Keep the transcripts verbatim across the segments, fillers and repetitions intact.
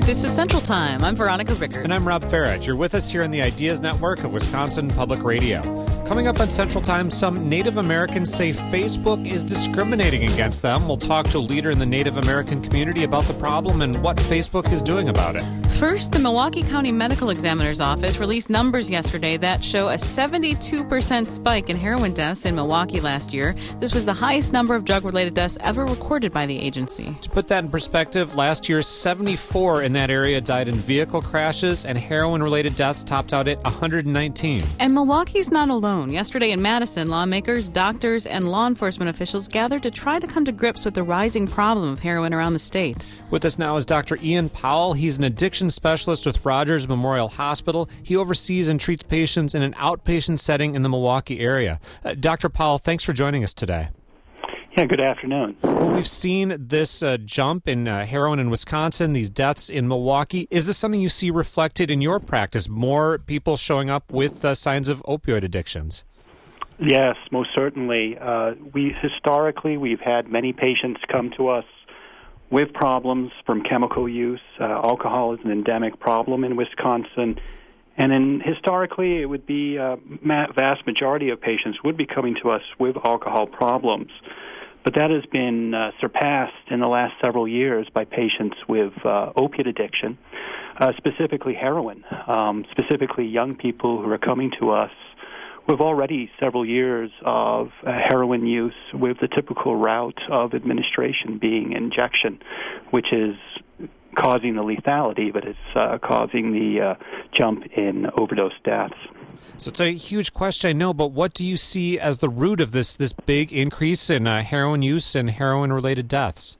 This is Central Time. I'm Veronica Rickard. And I'm Rob Farrett. You're with us here in the Ideas Network of Wisconsin Public Radio. Coming up on Central Time, some Native Americans say Facebook is discriminating against them. We'll talk to a leader in the Native American community about the problem and what Facebook is doing about it. First, the Milwaukee County Medical Examiner's Office released numbers yesterday that show a seventy-two percent spike in heroin deaths in Milwaukee last year. This was the highest number of drug-related deaths ever recorded by the agency. To put that in perspective, last year, seventy-four in that area died in vehicle crashes, and heroin-related deaths topped out at one hundred nineteen. And Milwaukee's not alone. Yesterday in Madison, lawmakers, doctors, and law enforcement officials gathered to try to come to grips with the rising problem of heroin around the state. With us now is Doctor Ian Powell. He's an addiction specialist with Rogers Memorial Hospital. He oversees and treats patients in an outpatient setting in the Milwaukee area. Uh, Doctor Powell, thanks for joining us today. Yeah, good afternoon. Well, we've seen this uh, jump in uh, heroin in Wisconsin, these deaths in Milwaukee. Is this something you see reflected in your practice, more people showing up with uh, signs of opioid addictions? Yes, most certainly. Uh, we historically, we've had many patients come to us with problems from chemical use. Uh, alcohol is an endemic problem in Wisconsin. And in, historically, it would be a uh, ma- vast majority of patients would be coming to us with alcohol problems. But that has been uh, surpassed in the last several years by patients with uh, opiate addiction, uh, specifically heroin, um, specifically young people who are coming to us with already several years of uh, heroin use, with the typical route of administration being injection, which is causing the lethality, but it's uh, causing the uh, jump in overdose deaths. So it's a huge question, I know, but what do you see as the root of this this big increase in uh, heroin use and heroin-related deaths?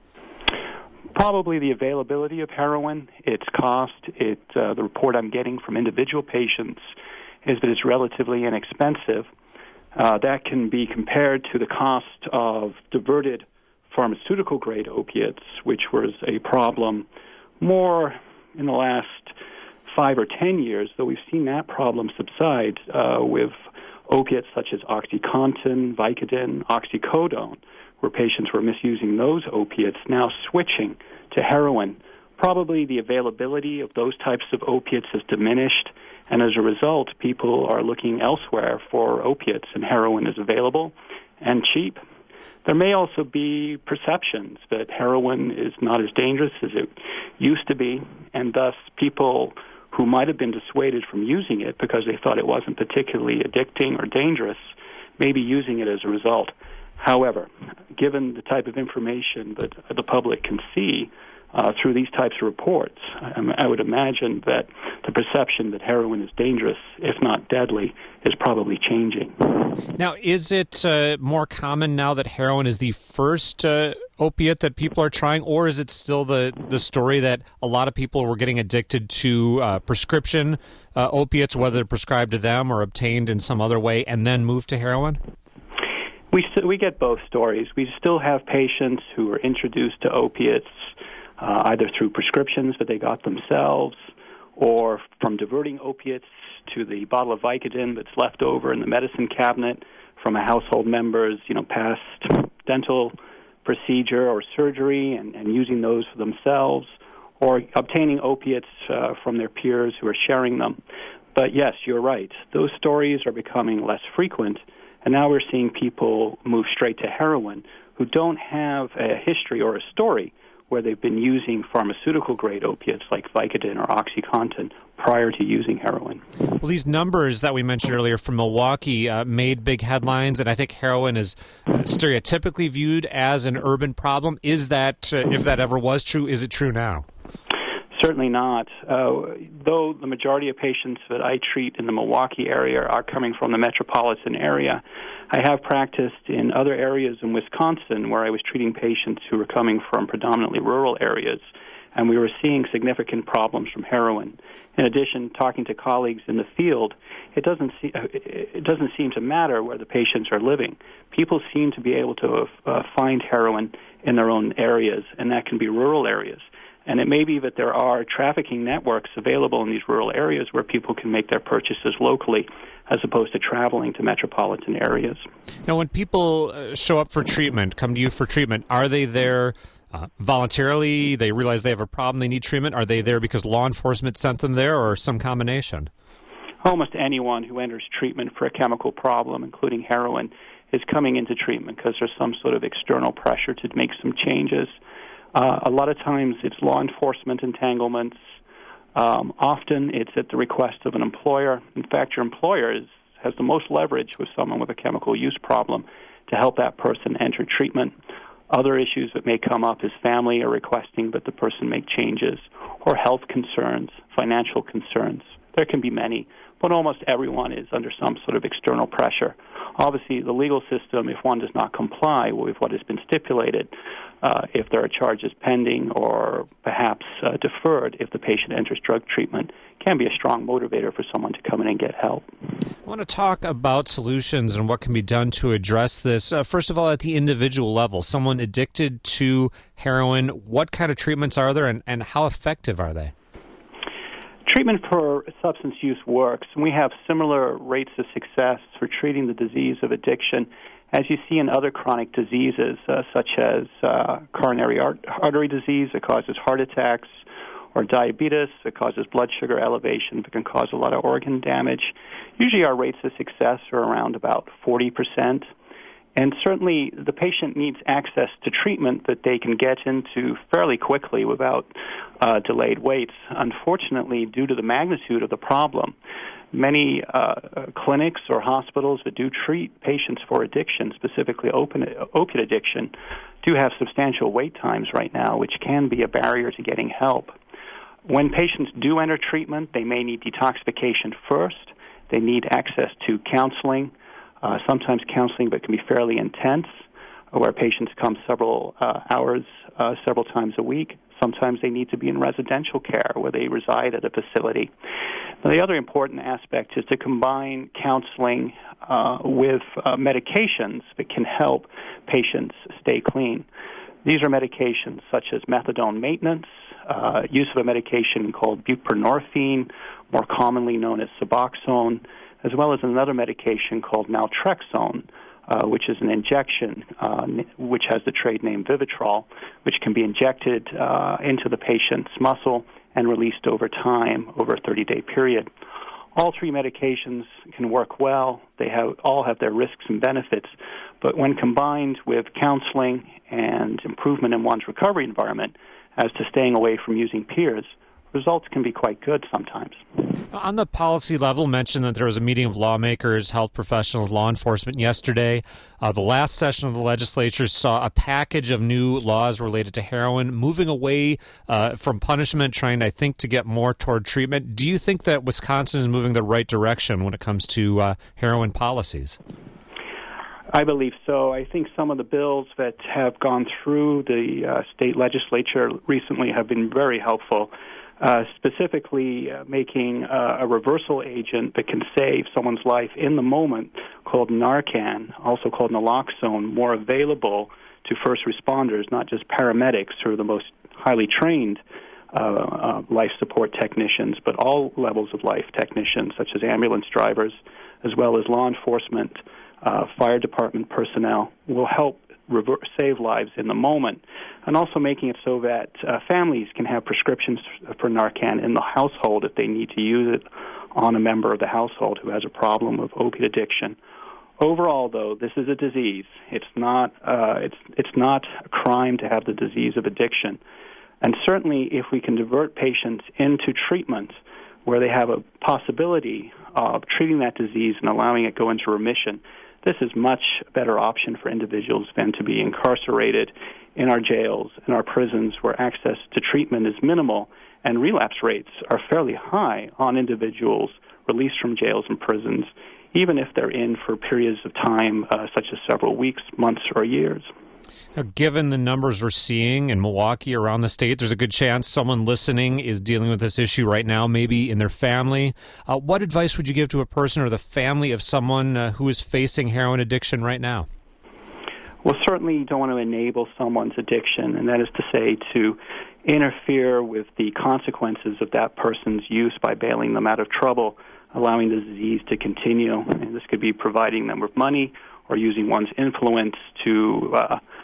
Probably the availability of heroin, its cost. It uh, the report I'm getting from individual patients is that it's relatively inexpensive. Uh, that can be compared to the cost of diverted pharmaceutical-grade opiates, which was a problem more in the last five or ten years, though we've seen that problem subside uh, with opiates such as OxyContin, Vicodin, oxycodone, where patients were misusing those opiates, now switching to heroin. Probably the availability of those types of opiates has diminished, and as a result, people are looking elsewhere for opiates, and heroin is available and cheap. There may also be perceptions that heroin is not as dangerous as it used to be, and thus people who might have been dissuaded from using it because they thought it wasn't particularly addicting or dangerous may be using it as a result. However, given the type of information that the public can see uh, through these types of reports, I, I would imagine that the perception that heroin is dangerous, if not deadly, is probably changing. Now, is it uh, more common now that heroin is the first uh, opiate that people are trying, or is it still the, the story that a lot of people were getting addicted to uh, prescription uh, opiates, whether prescribed to them or obtained in some other way, and then moved to heroin? We st- we get both stories. We still have patients who are introduced to opiates uh, either through prescriptions that they got themselves or from diverting opiates to the bottle of Vicodin that's left over in the medicine cabinet from a household member's, you know, past dental procedure or surgery, and, and using those for themselves, or obtaining opiates uh, from their peers who are sharing them. But yes, you're right. Those stories are becoming less frequent, and now we're seeing people move straight to heroin who don't have a history or a story where they've been using pharmaceutical-grade opiates like Vicodin or OxyContin prior to using heroin. Well, these numbers that we mentioned earlier from Milwaukee uh, made big headlines, and I think heroin is stereotypically viewed as an urban problem. Is that, uh, if that ever was true, is it true now? Certainly not. Uh, though the majority of patients that I treat in the Milwaukee area are coming from the metropolitan area, I have practiced in other areas in Wisconsin where I was treating patients who were coming from predominantly rural areas, and we were seeing significant problems from heroin. In addition, talking to colleagues in the field, it doesn't see, it doesn't seem to matter where the patients are living. People seem to be able to uh, find heroin in their own areas, and that can be rural areas. And it may be that there are trafficking networks available in these rural areas where people can make their purchases locally as opposed to traveling to metropolitan areas. Now, when people uh, show up for treatment, come to you for treatment, are they there uh, voluntarily? They realize they have a problem, they need treatment. Are they there because law enforcement sent them there, or some combination? Almost anyone who enters treatment for a chemical problem, including heroin, is coming into treatment because there's some sort of external pressure to make some changes. Uh, a lot of times it's law enforcement entanglements. Um, often it's at the request of an employer. In fact, your employer is, has the most leverage with someone with a chemical use problem to help that person enter treatment. Other issues that may come up is family are requesting that the person make changes, or health concerns, financial concerns. There can be many, but almost everyone is under some sort of external pressure. Obviously, the legal system, if one does not comply with what has been stipulated, uh, if there are charges pending or perhaps uh, deferred if the patient enters drug treatment, can be a strong motivator for someone to come in and get help. I want to talk about solutions and what can be done to address this. Uh, first of all, at the individual level, someone addicted to heroin, what kind of treatments are there, and, and how effective are they? Treatment for substance use works, and we have similar rates of success for treating the disease of addiction as you see in other chronic diseases, uh, such as uh, coronary art- artery disease that causes heart attacks, or diabetes that causes blood sugar elevation that can cause a lot of organ damage. Usually our rates of success are around about forty percent. And certainly the patient needs access to treatment that they can get into fairly quickly without uh, delayed waits. Unfortunately, due to the magnitude of the problem, many uh, clinics or hospitals that do treat patients for addiction, specifically opiate addiction, do have substantial wait times right now, which can be a barrier to getting help. When patients do enter treatment, they may need detoxification first. They need access to counseling. Uh, sometimes counseling that can be fairly intense, where patients come several uh, hours, uh, several times a week. Sometimes they need to be in residential care where they reside at a facility. Now, the other important aspect is to combine counseling uh, with uh, medications that can help patients stay clean. These are medications such as methadone maintenance, uh, use of a medication called buprenorphine, more commonly known as Suboxone, as well as another medication called naltrexone, uh, which is an injection, uh, which has the trade name Vivitrol, which can be injected uh, into the patient's muscle and released over time, over a thirty-day period. All three medications can work well. They have all have their risks and benefits, but when combined with counseling and improvement in one's recovery environment as to staying away from using peers, results can be quite good sometimes. On the policy level, mentioned that there was a meeting of lawmakers, health professionals, law enforcement yesterday. Uh, the last session of the legislature saw a package of new laws related to heroin, moving away uh, from punishment, trying, I think, to get more toward treatment. Do you think that Wisconsin is moving the right direction when it comes to uh, heroin policies? I believe so. I think some of the bills that have gone through the uh, state legislature recently have been very helpful. Uh, specifically uh, making uh, a reversal agent that can save someone's life in the moment called Narcan, also called naloxone, more available to first responders, not just paramedics who are the most highly trained uh, uh, life support technicians, but all levels of life technicians, such as ambulance drivers, as well as law enforcement, uh, fire department personnel, will help Rever- save lives in the moment, and also making it so that uh, families can have prescriptions for Narcan in the household if they need to use it on a member of the household who has a problem with opiate addiction. Overall, though, this is a disease. It's not uh, it's it's not a crime to have the disease of addiction, and certainly if we can divert patients into treatment where they have a possibility of treating that disease and allowing it go into remission, this is much better option for individuals than to be incarcerated in our jails, in our prisons, where access to treatment is minimal and relapse rates are fairly high on individuals released from jails and prisons, even if they're in for periods of time uh, such as several weeks, months, or years. Now, given the numbers we're seeing in Milwaukee, around the state, there's a good chance someone listening is dealing with this issue right now, maybe in their family. Uh, what advice would you give to a person or the family of someone uh, who is facing heroin addiction right now? Well, certainly you don't want to enable someone's addiction, and that is to say to interfere with the consequences of that person's use by bailing them out of trouble, allowing the disease to continue. And this could be providing them with money or using one's influence to uh,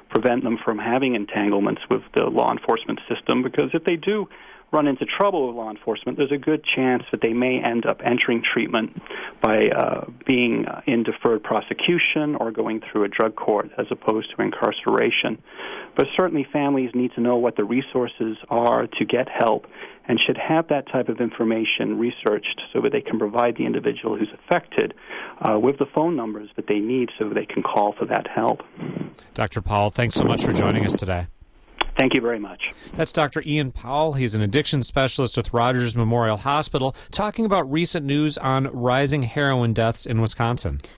prevent them from having entanglements with the law enforcement system, because if they do run into trouble with law enforcement, there's a good chance that they may end up entering treatment by uh, being uh, in deferred prosecution or going through a drug court as opposed to incarceration. But certainly families need to know what the resources are to get help and should have that type of information researched so that they can provide the individual who's affected uh, with the phone numbers that they need so they can call for that help. Doctor Powell, thanks so much for joining us today. Thank you very much. That's Doctor Ian Powell. He's an addiction specialist with Rogers Memorial Hospital, talking about recent news on rising heroin deaths in Wisconsin.